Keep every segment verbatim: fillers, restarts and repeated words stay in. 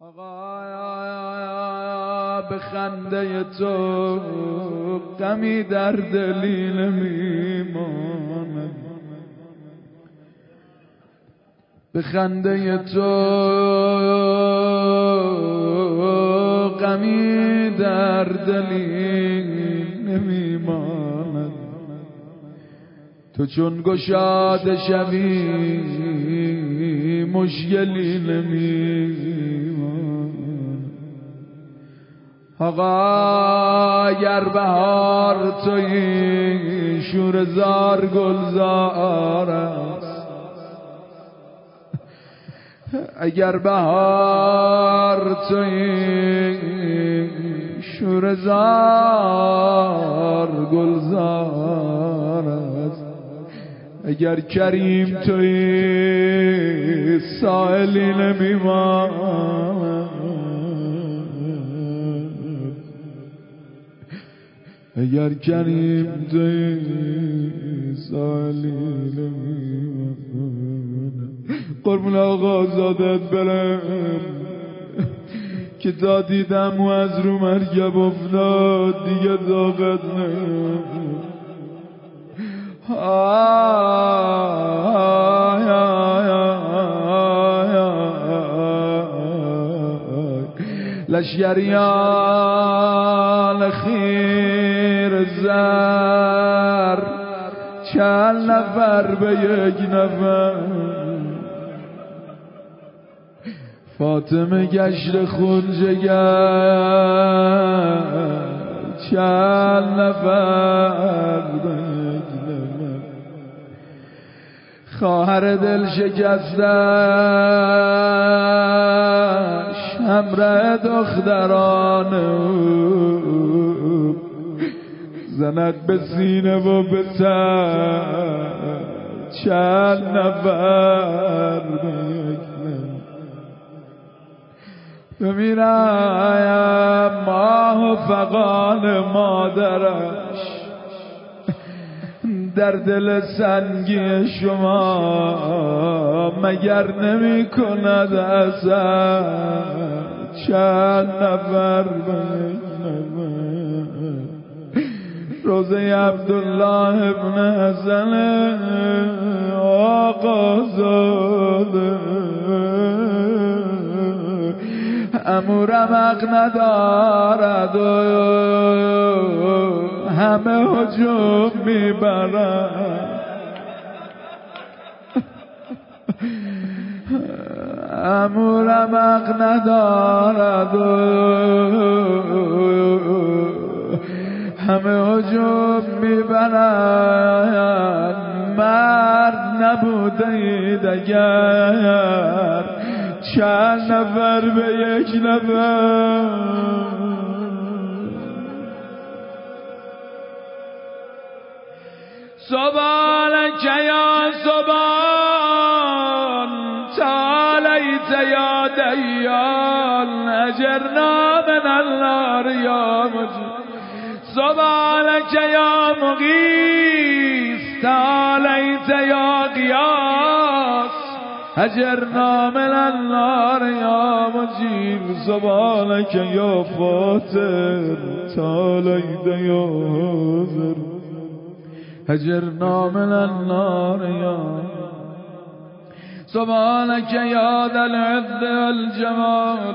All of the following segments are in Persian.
آقا به خنده تو غمی در دلی نمیماند، به خنده تو غمی در دلی نمیماند. تو چون گشاده شوی مشکلی نمیماند. آقا اگر بهار تویی شورزار گلزار است، اگر بهار تویی شورزار گلزار است، اگر کریم تویی سائلی نمیماند، اگر کریم توی سالی نمیماند. قربون آقا زادت برم که تا دیدم و از رو مرکب افتاد دیگه طاقت نمی‌کنم. لشگریان خیر زر چند نفر به یک نفر، فاطمه گشت خون جگر چند نفر به یک نفر، خواهر دل شکستش همراه دختران زند به سینه و به سر چند نفر به یک نفر. بمیرم ماه و فغان مادرش در دل سنگی شما مگر نمی کند اثر چند نفر به یک نفر. روزه عبدالله ابن حسن آقا زاده عمو رمق ندارد و همه هجوم میبرد، عمو رمق ندارد و همه هجوم میبرد. مرد نبودید اگر چند نفر به یک نفر. سبحانك یا سبحان تعالیت یا دیان اجرنا من النار یا مجید. سبحانك یا مغیث تعالیت یا غیاث اجرنا من النار یا مجید. سبحانك یا فاتر تعالیت یا حاضر اجرنا من النار یا. سبحانك یا ذا العز والجمال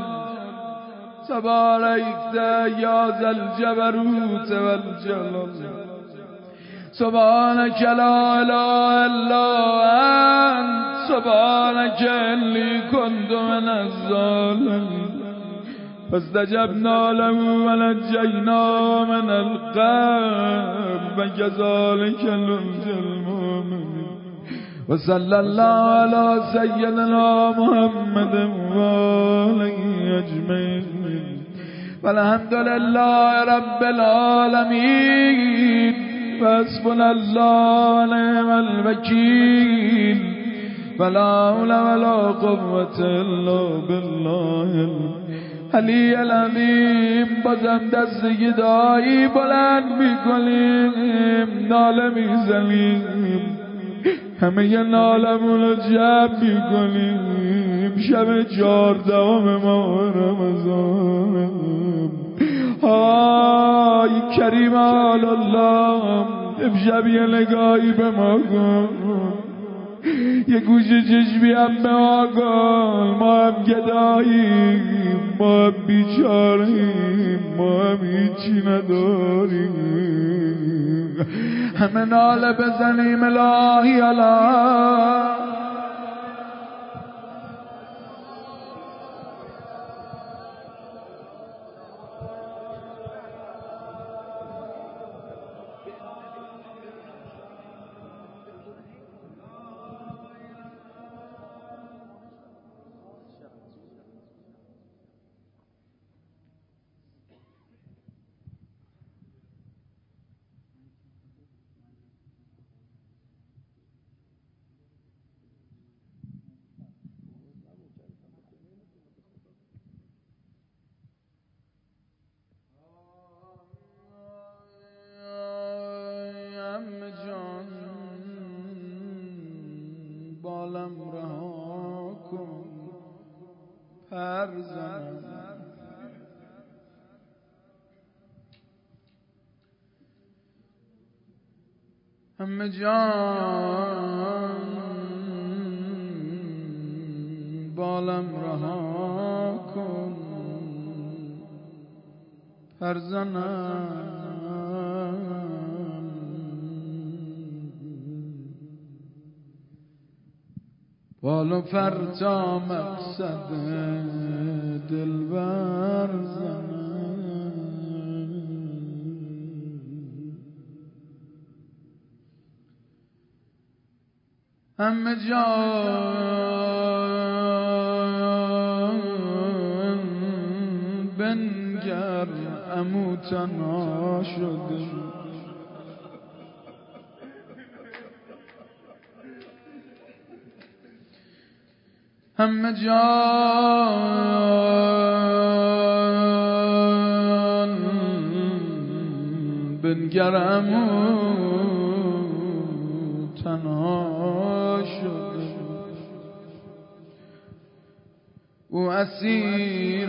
تباركت یا ذا الجبروت والجلال. سبحانك لا اله الا انت سبحانك اني كنت من الظالمين. فاستجبنا له ونجيناه من الغم وكذلك ننجي المؤمنين. وصلى الله على سيدنا محمد وآله أجمعين والحمد لله رب العالمين. وحسبنا الله ونعم الوكيل ولا حول ولا قوة إلا بالله العلی العظیم. بازم دست گدایی بلند میکنیم، ناله میزنیم، همه نالمون رو جمع میکنیم شب چهاردهم ماه رمضان. آی کریم الله امشب یه نگاهی به ما کن، یه گوشه چشمی هم به ما کن. ما هم گداییم، ما هم بیچاریم، ما هم هیچی نداریم. همه ناله بزنیم الهی الله. بالم رها کن پر زنم، همه جان بالم رها کن پر زنم. بال و پر تا مقصد دلبر زنم. همه جان بنگر عمو تنها شده، همه جان بنگرم و تنها شده، او اسیر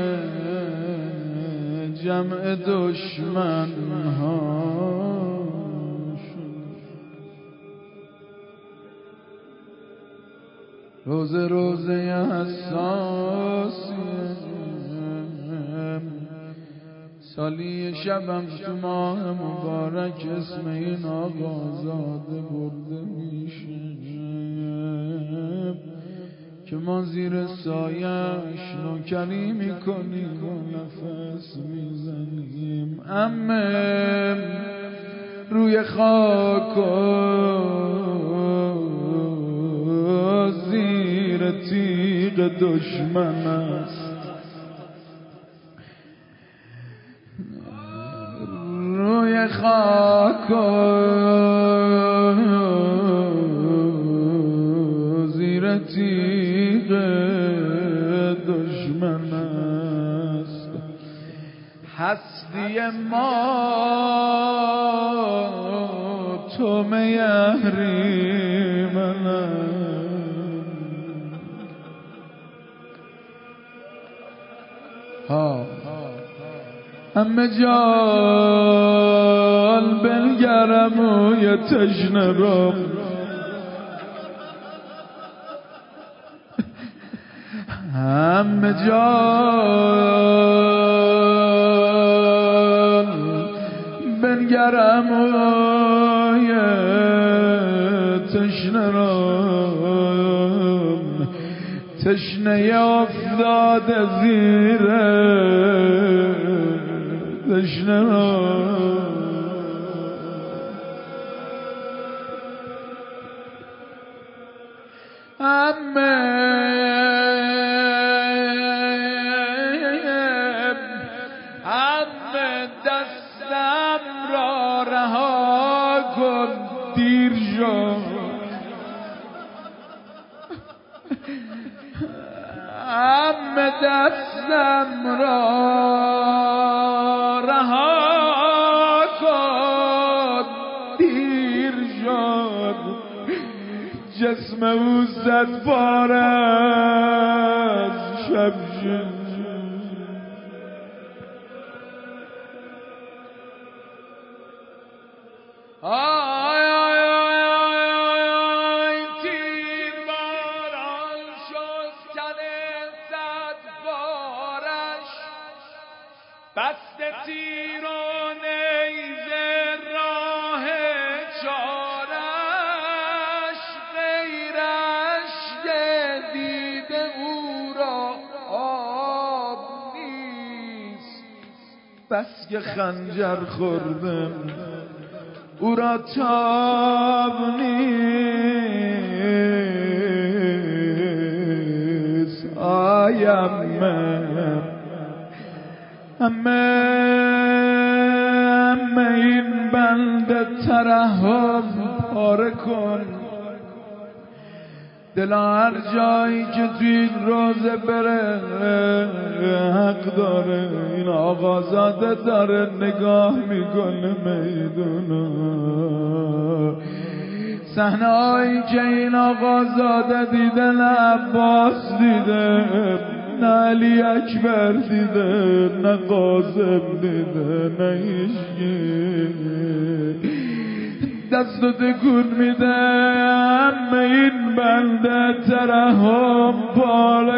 جمع دشمن ها شده. روزه روزه حساسیه، سالی شبم تو ماه مبارک اسم این آقازاده برده میشه که ما زیر سایش نوکری میکنیم و نفس میزنیم. امم روی خاک و زیر تیغ دشمن است، روی خاک و زیر تیغ دشمن است. هستی ما تو میهریمن، ها همه جان بنگرم و یه تشنه رو، همه جان بنگرم و یه تشنه رو، تشنه افتاده زیر تشنه رو. همه همه دستم را رها کن دیر شد، همه دستم را رها کن دیر شد. جسم او زد بار از شمشیر. آی آی آی آی آی تیر باران شد تن صد بارش، بسته تیر و نیزه راه چارش، غیرش دیده او را آب نیست، بس که خنجر خوردم او را تاب نیست. آی امه امه امه این بنده ترحم پاره کن، دلا هر جایی که توی این روزه بره حق داره. این آقازاده داره نگاه میکنه میدونا، صحنه هایی که این آقازاده دیده، نه عباس دیده، نه علی اکبر دیده، نه قاسم دیده، نه هیچکی. دستو تکون میده همه این بنده ترحم پاره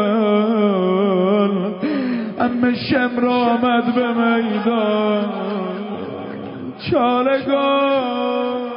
کن. همه شمر آمد به میدان چاره کن.